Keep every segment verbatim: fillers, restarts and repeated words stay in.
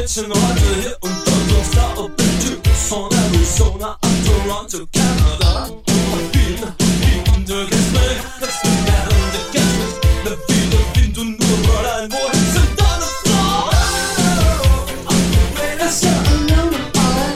Catching on to hit und don't stop up into Son Arizona and Toronto, Canada. Fin, fin, du kennst mich, das du gern, du kennst mich. Le Fin, le Fin, du nur Fräulein, wohin sind deine Frau? It's so alone and all.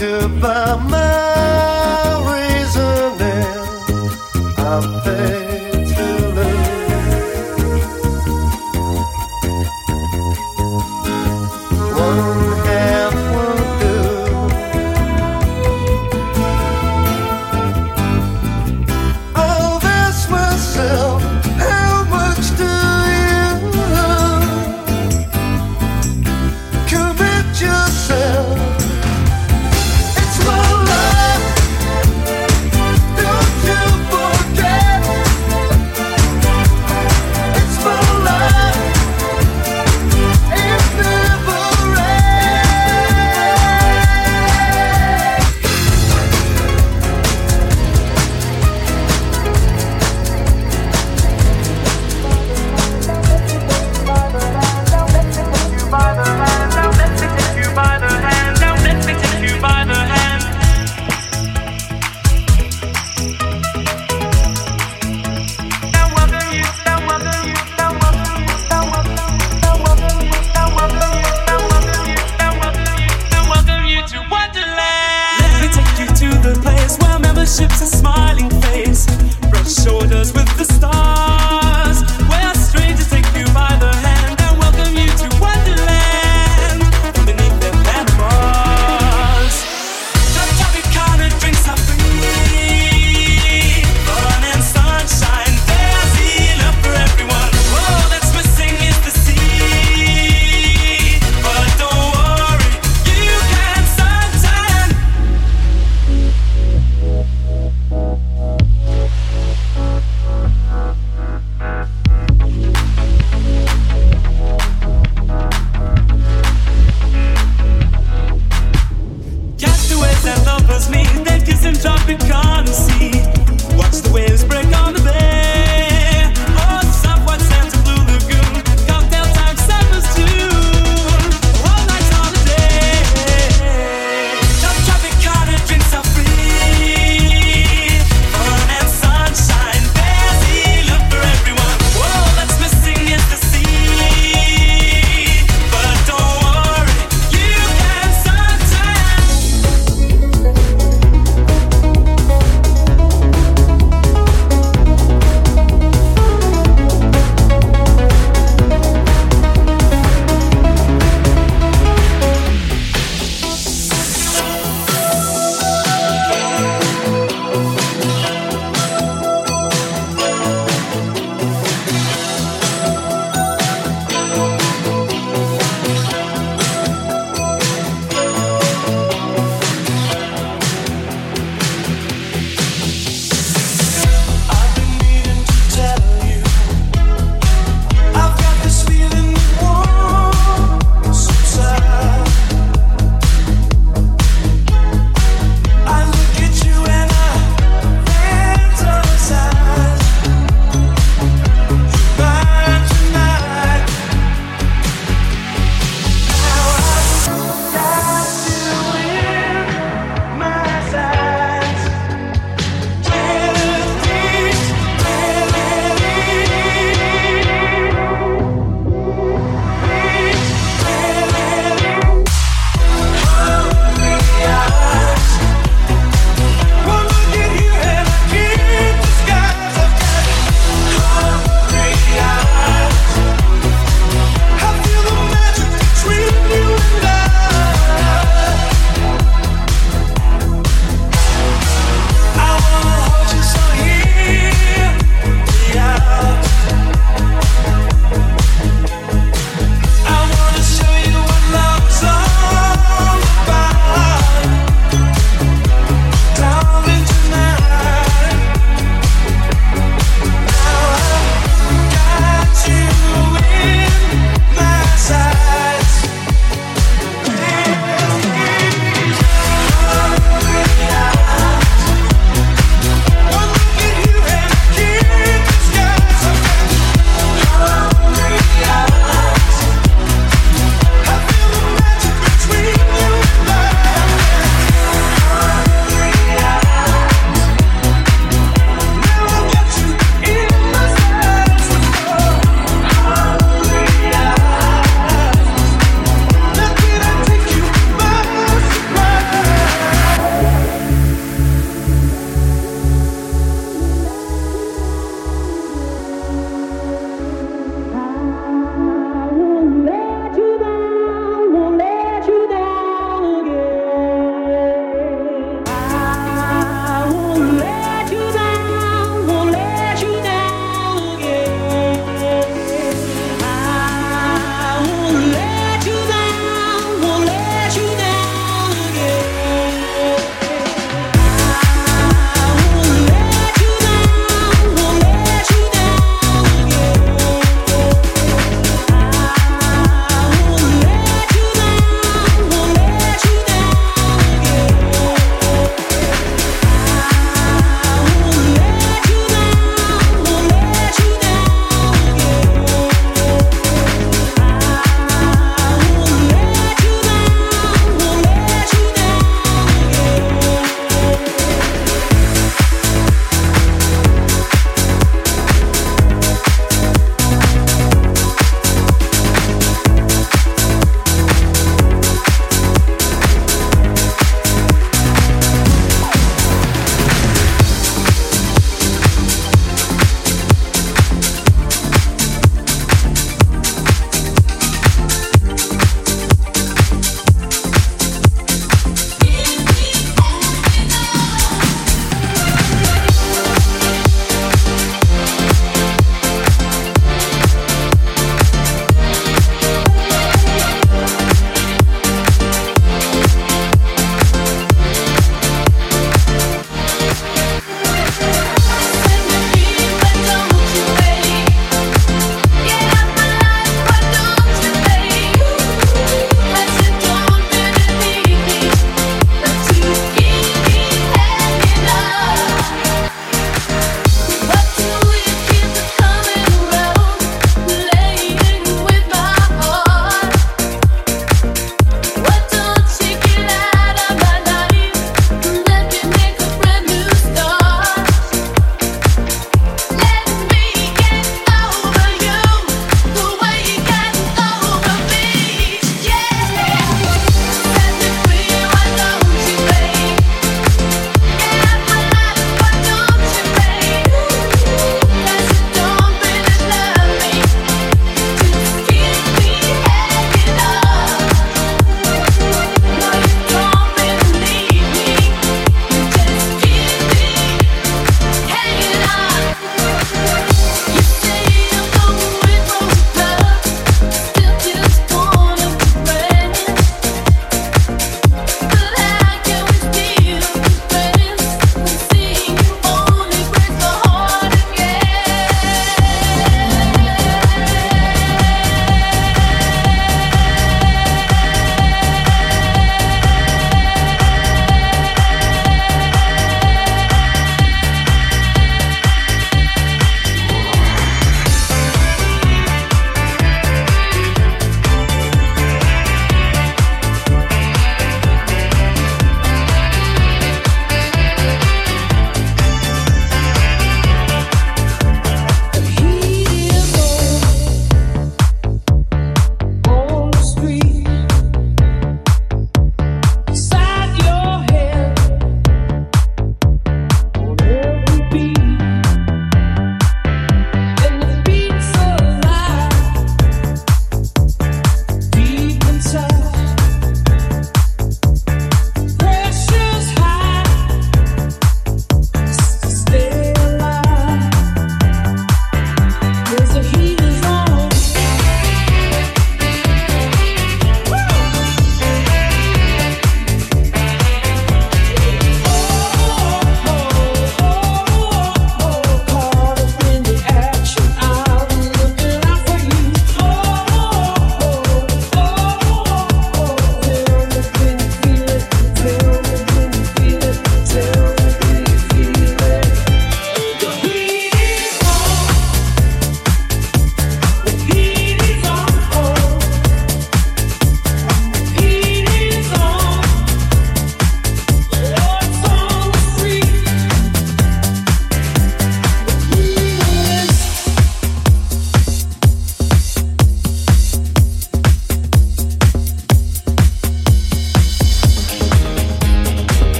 by my reasoning, I pay to lose. One half will do. All this myself, how much do you commit yourself? It's my life.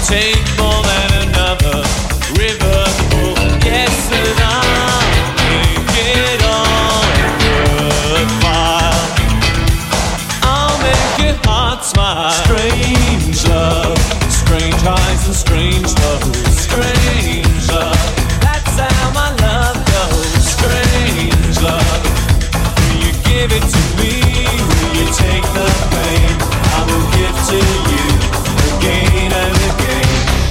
take more than another river full. Yes, and I'll make it all worthwhile. I'll make your heart smile. Strange love, strange highs and strange lows. Strange love, that's how my love goes. Strange love, will you give it to me? Will you take the pain? I will give to you again and again.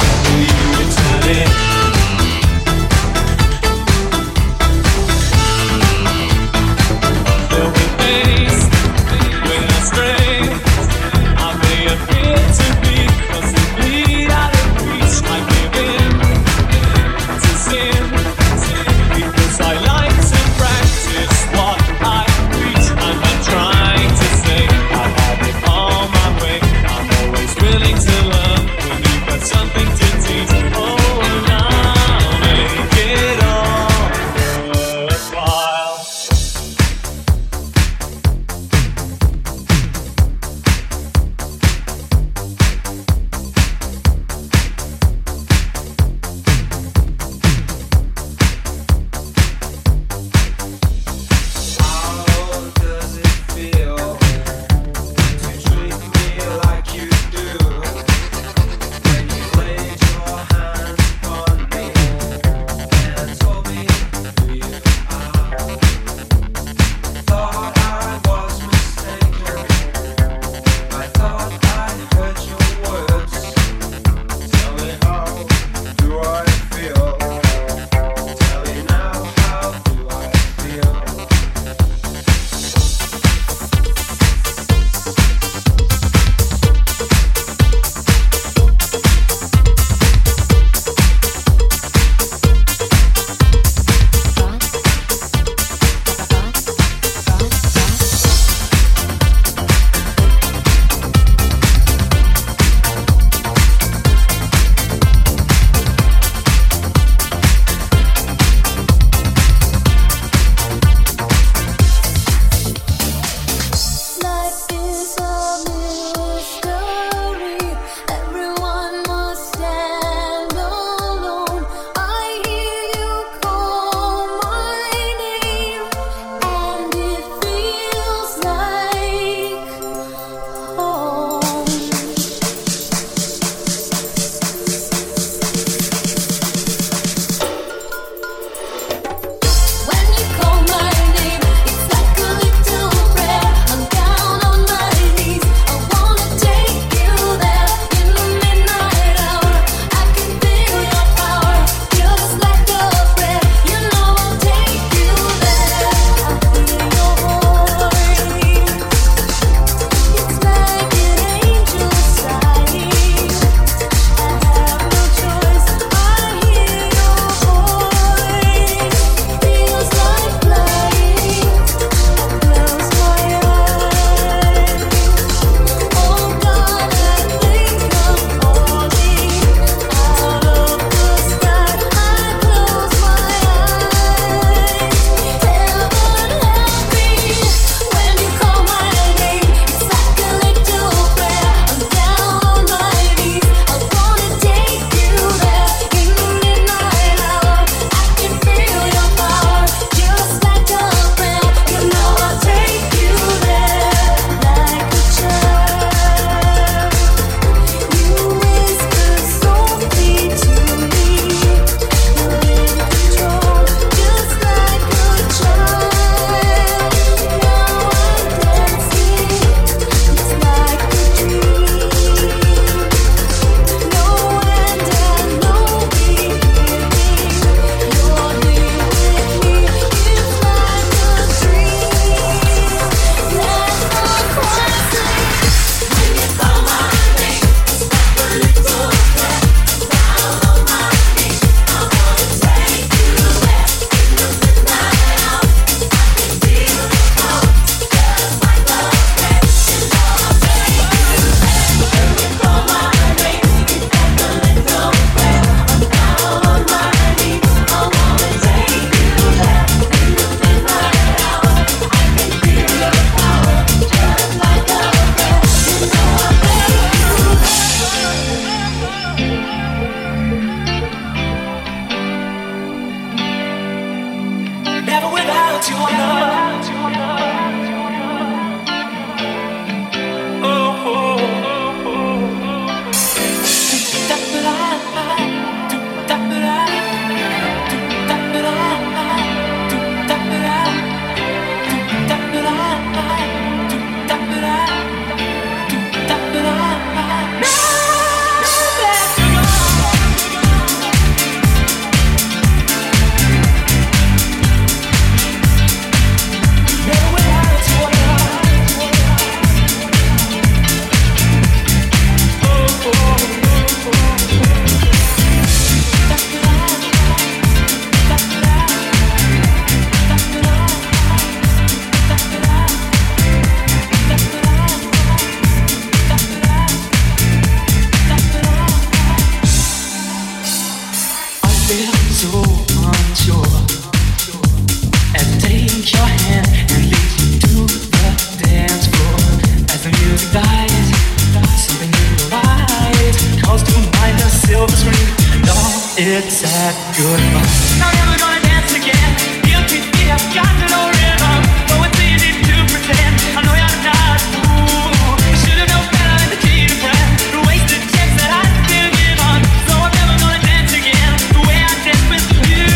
it's that goodbye. Not ever gonna dance again. Guilty feet have got no rhythm. Though it's easy to pretend. I know you're not a fool. You should've known better than to cheat a friend. The wasted checks that I still give on. So I'm never gonna dance again the way I danced with you.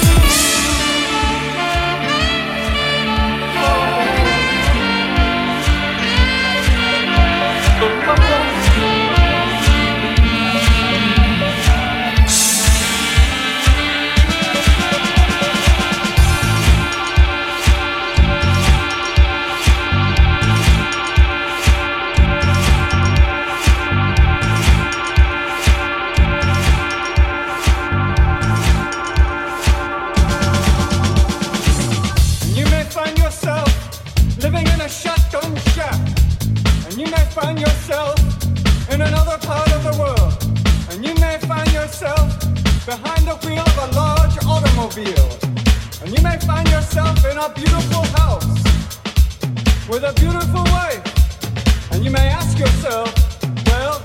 Behind the wheel of a large automobile, and you may find yourself in a beautiful house with a beautiful wife, and you may ask yourself, well,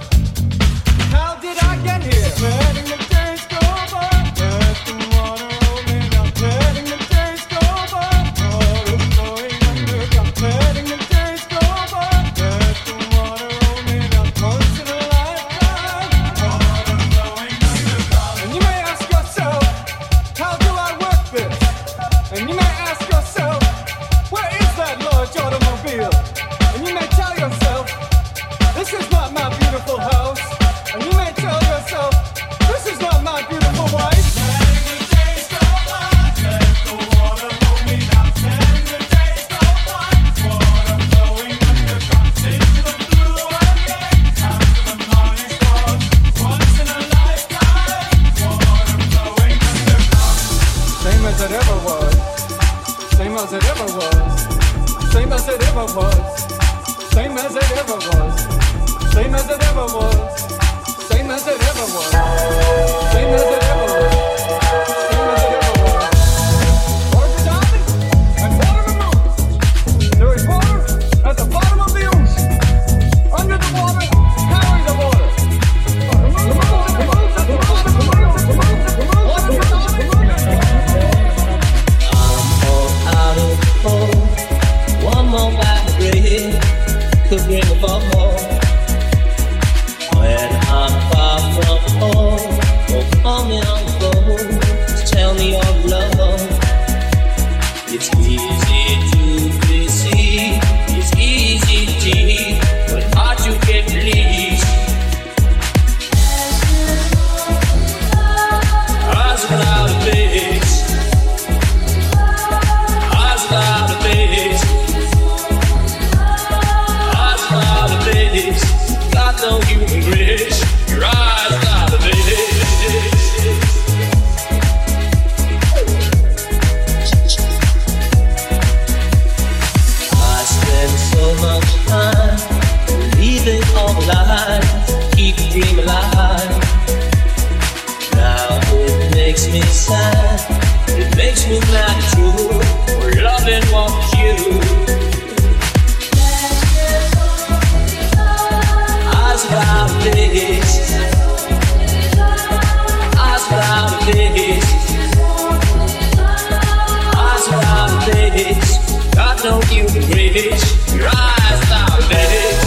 how did I get here? Letting the days go by, let the water roll me down. Letting the days go by, water flowing underground. Letting the days go by, let the water roll me down. Once in a lifetime, water flowing underground. And you may ask yourself, how do I work this? And you may ask yourself, where is that large automobile? And you may tell yourself, this is not my beautiful house. And you may tell yourself, this is not my beautiful wife. Letting the days go by, let the water roll me down. Letting the days go by, water flowing underground. Sing to the blue and gray, out to the morning stars. Once in a lifetime, water flowing underground. Same as it ever was. Same as it ever was. Same as it ever was. Same as it ever was. Same as it ever was. Same as it ever was. Same as it ever was. Same as it ever was. Water to diamond and water to moon. There is water at the bottom of the ocean. Under the water, carry the water. The moon, the moon, the moon, the moon, the moon, the moon, the moon, water to diamond. I'm all out of hope. One more vibrate could bring about more. When I'm far from home, oh, call me on the phone to tell me of love. It's easy to receive, it's easy to, but hard to get released. Eyes without a face, eyes without a face, eyes without a face. God know you embrace your eyes without a face. I spend so much time believing all the lies, keep the dream alive. Now it makes me sad, it makes me mad too, for loving what you. Eyes without a face, eyes without a face, eyes without a face. God know you embrace your eyes without a face.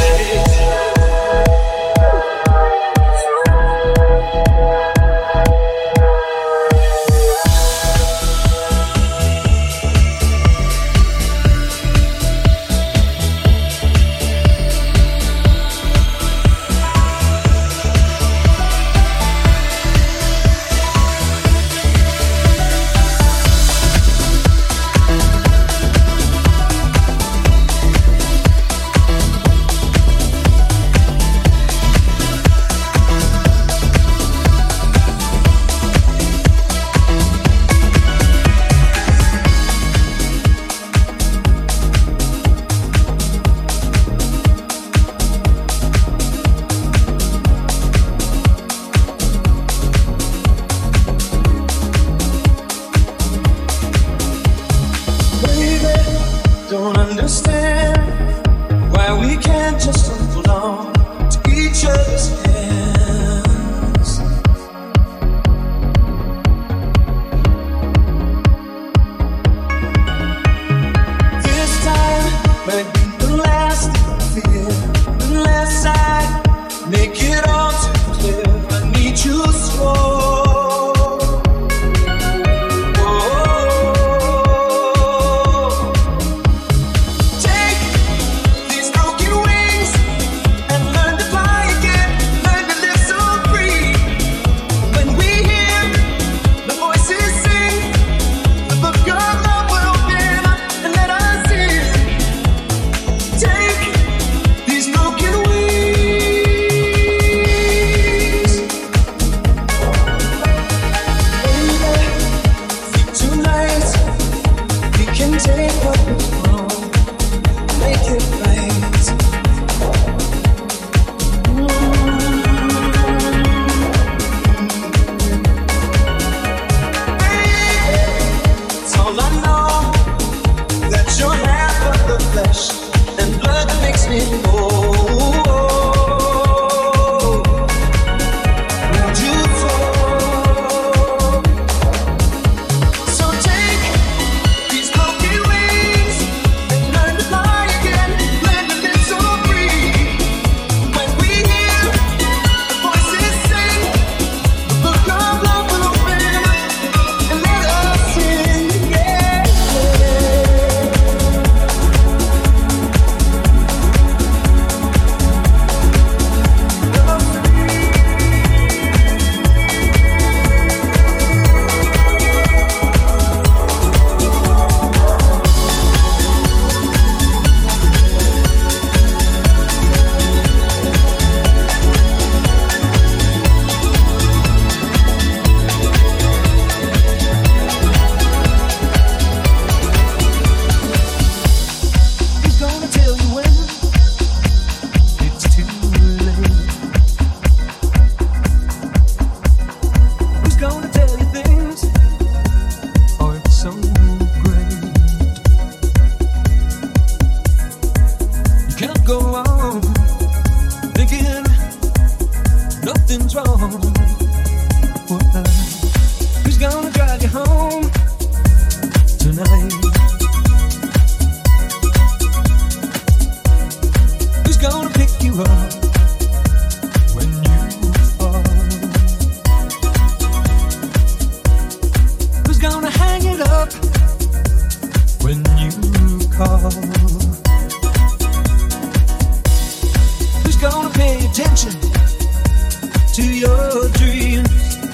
nothing's wrong. Whoa. Who's gonna drive you home tonight? Who's gonna pick you up when you fall? Who's gonna hang it up when you call? Who's gonna pay attention to your dreams?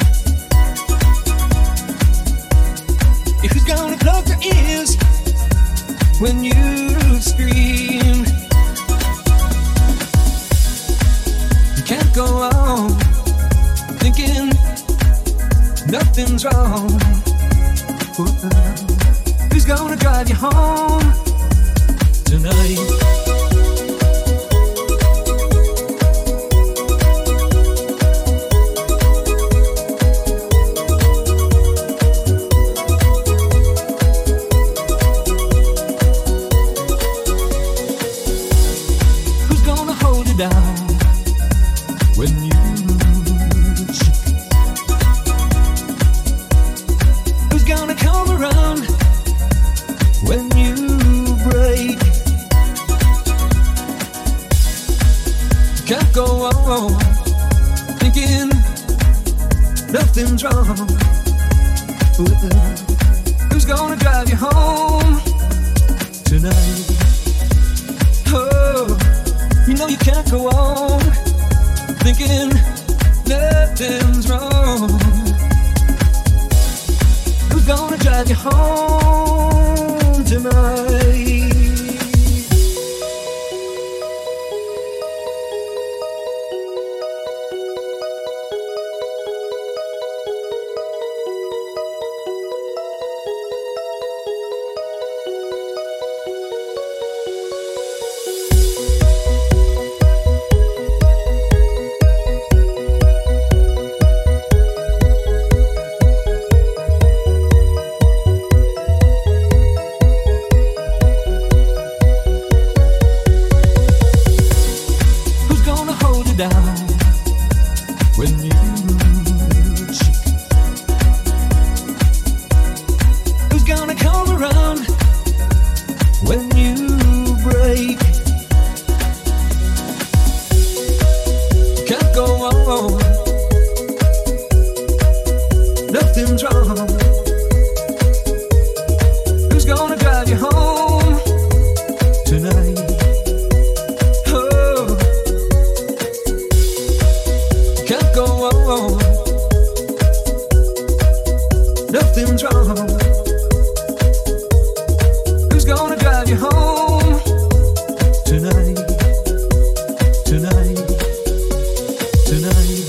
Who's gonna plug their ears when you scream? You can't go on thinking nothing's wrong. Who's gonna drive you home tonight? Down when you shook? Who's gonna come around when you break? Can't go on thinking nothing's wrong. Who's gonna drive you home tonight? Oh, you know you can't go on thinking nothing's wrong. Who's gonna drive you home tonight? Down when you shook? Who's gonna come around when you break? Can't go on, nothing's wrong. Who's gonna drive you home tonight? Go on, nothing's wrong. Who's gonna drive you home tonight? Tonight, tonight.